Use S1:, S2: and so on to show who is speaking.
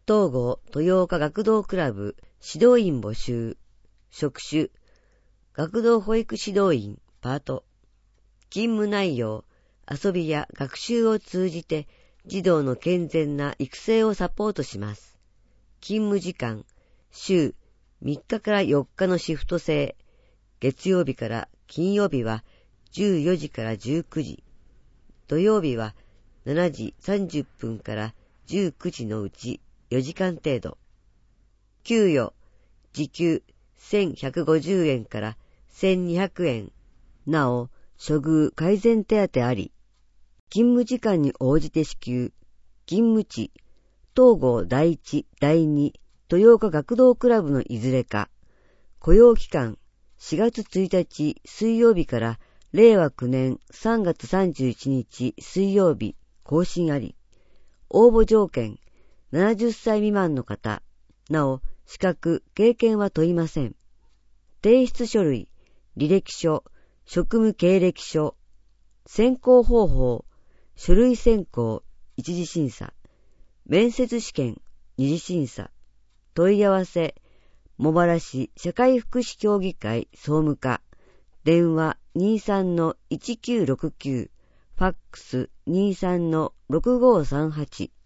S1: 東郷豊岡学童クラブ指導員募集。職種、学童保育指導員パート。勤務内容、遊びや学習を通じて児童の健全な育成をサポートします。勤務時間、週3日から4日のシフト制。月曜日から金曜日は14時から19時。土曜日は7時30分から19時のうち4時間程度。給与、時給1150円から1200円。なお、処遇改善手当あり。勤務時間に応じて支給。勤務地、東郷第一、第二、豊岡学童クラブのいずれか。雇用期間、4月1日水曜日から令和9年3月31日水曜日、更新あり。応募条件、70歳未満の方。なお、資格、経験は問いません。提出書類、履歴書、職務経歴書。選考方法、書類選考、一次審査。面接試験、二次審査。問い合わせ、茂原市社会福祉協議会総務課。電話 23-1969。ファックス 23-6538。